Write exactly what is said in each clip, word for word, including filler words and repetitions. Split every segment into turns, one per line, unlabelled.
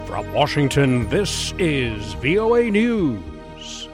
From Washington, this is V O A News.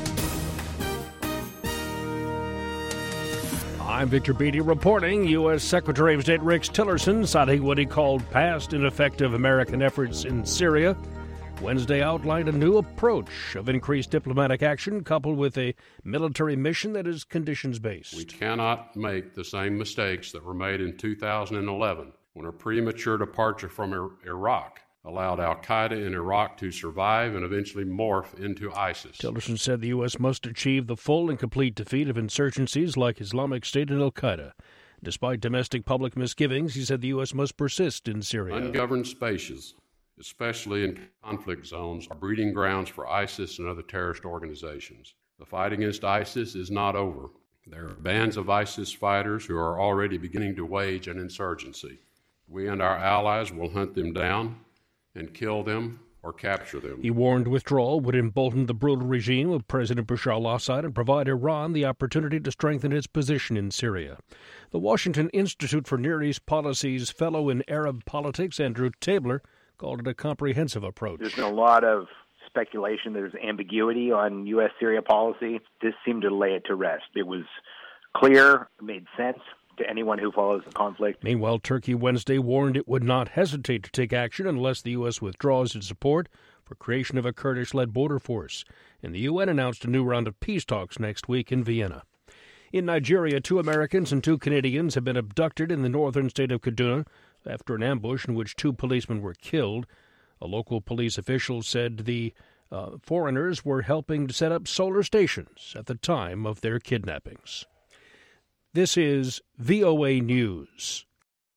I'm Victor Beatty reporting. U S. Secretary of State Rex Tillerson citing what he called past ineffective American efforts in Syria. Wednesday outlined a new approach of increased diplomatic action coupled with a military mission that is conditions-based.
We cannot make the same mistakes that were made in two thousand eleven when a premature departure from Iraq allowed al-Qaeda in Iraq to survive and eventually morph into ISIS.
Tillerson said the U S must achieve the full and complete defeat of insurgencies like Islamic State and al-Qaeda. Despite domestic public misgivings, he said the U S must persist in Syria.
Ungoverned spaces, especially in conflict zones, are breeding grounds for ISIS and other terrorist organizations. The fight against ISIS is not over. There are bands of ISIS fighters who are already beginning to wage an insurgency. We and our allies will hunt them down and kill them or capture them.
He warned withdrawal would embolden the brutal regime of President Bashar al-Assad and provide Iran the opportunity to strengthen its position in Syria. The Washington Institute for Near East Policy's fellow in Arab politics, Andrew Tabler, called it a comprehensive approach.
There's been a lot of speculation. There's ambiguity on U S. Syria policy. This seemed to lay it to rest. It was clear, made sense to anyone who follows the conflict.
Meanwhile, Turkey Wednesday warned it would not hesitate to take action unless the U S withdraws its support for creation of a Kurdish-led border force. And the U N announced a new round of peace talks next week in Vienna. In Nigeria, two Americans and two Canadians have been abducted in the northern state of Kaduna after an ambush in which two policemen were killed. A local police official said the uh, foreigners were helping to set up solar stations at the time of their kidnappings. This is V O A News.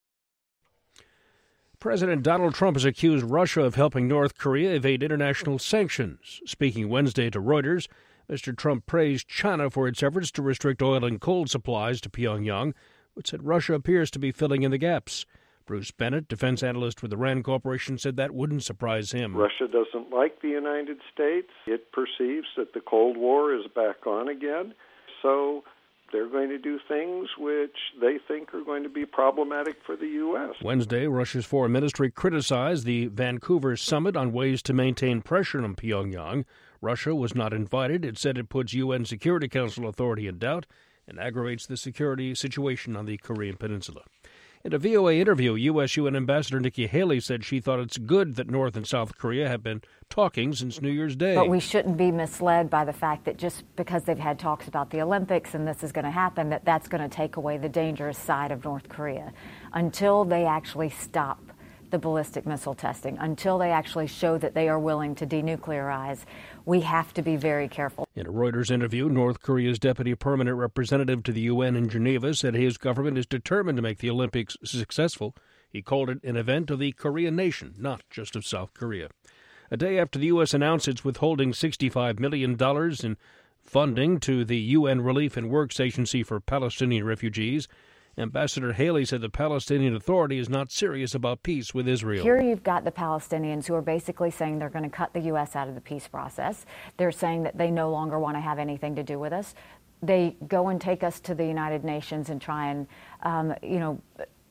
President Donald Trump has accused Russia of helping North Korea evade international sanctions. Speaking Wednesday to Reuters, Mister Trump praised China for its efforts to restrict oil and coal supplies to Pyongyang, but said Russia appears to be filling in the gaps. Bruce Bennett, defense analyst with the RAND Corporation, said that wouldn't surprise him.
Russia doesn't like the United States. It perceives that the Cold War is back on again. So they're going to do things which they think are going to be problematic for the U S.
Wednesday, Russia's foreign ministry criticized the Vancouver summit on ways to maintain pressure on Pyongyang. Russia was not invited. It said it puts U N Security Council authority in doubt and aggravates the security situation on the Korean Peninsula. In a V O A interview, U S. U N Ambassador Nikki Haley said she thought it's good that North and South Korea have been talking since New Year's Day.
But we shouldn't be misled by the fact that just because they've had talks about the Olympics and this is going to happen, that that's going to take away the dangerous side of North Korea. Until they actually stop the ballistic missile testing, until they actually show that they are willing to denuclearize, we have to be very careful.
In a Reuters interview, North Korea's deputy permanent representative to the U N in Geneva said his government is determined to make the Olympics successful. He called it an event of the Korean nation, not just of South Korea. A day after the U S announced it's withholding sixty-five million dollars in funding to the U N Relief and Works Agency for Palestinian Refugees, Ambassador Haley said the Palestinian Authority is not serious about peace with Israel.
Here you've got the Palestinians who are basically saying they're going to cut the U S out of the peace process. They're saying that they no longer want to have anything to do with us. They go and take us to the United Nations and try and, um, you know,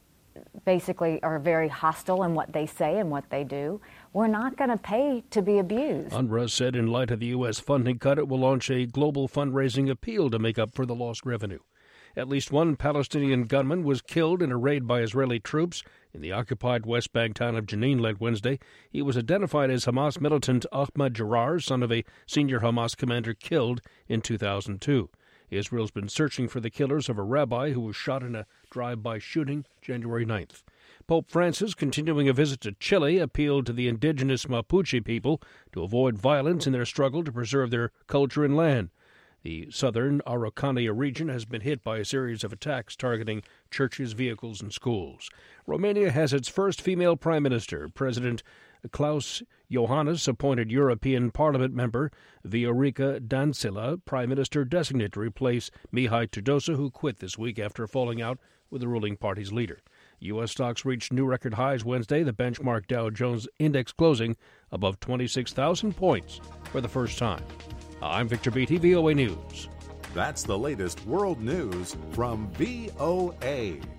basically are very hostile in what they say and what they do. We're not going to pay to be abused.
UNRWA said in light of the U S funding cut, it will launch a global fundraising appeal to make up for the lost revenue. At least one Palestinian gunman was killed in a raid by Israeli troops in the occupied West Bank town of Jenin late Wednesday. He was identified as Hamas militant Ahmad Jarar, son of a senior Hamas commander killed in two thousand two. Israel's been searching for the killers of a rabbi who was shot in a drive-by shooting January ninth. Pope Francis, continuing a visit to Chile, appealed to the indigenous Mapuche people to avoid violence in their struggle to preserve their culture and land. The southern Araucanía region has been hit by a series of attacks targeting churches, vehicles, and schools. Romania has its first female prime minister. President Klaus Iohannis appointed European Parliament member Viorica Dăncilă prime minister designate to replace Mihai Tudose, who quit this week after falling out with the ruling party's leader. U S stocks reached new record highs Wednesday, the benchmark Dow Jones Index closing above twenty-six thousand points for the first time. I'm Victor Beatty, V O A News.
That's the latest world news from V O A.